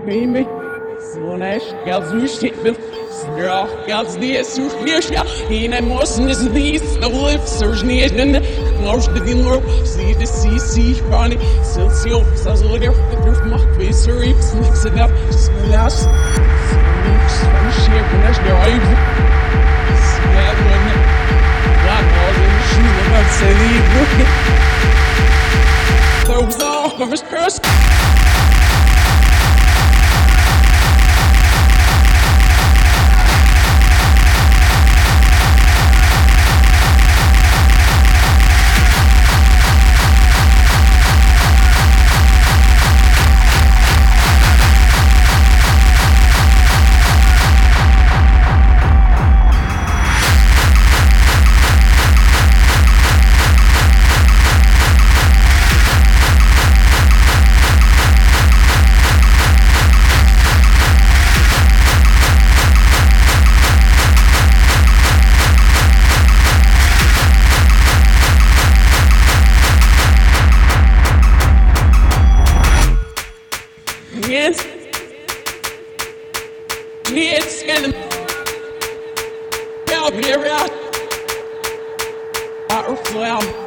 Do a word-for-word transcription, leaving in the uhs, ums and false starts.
Baby, Sonne, ganz wichtig, Strach, ganz die Suchnisha, in a mossen is these, the lips are needed, close the dinner, see the sea, see, funny, Celsius, as a little bit of my face, or rips, mix it up, smell us, mix, fun shit, when I drive. Sad one, that was in the shoe, let's say, those off of his curse. Yes, yes, and help me around. I reflect.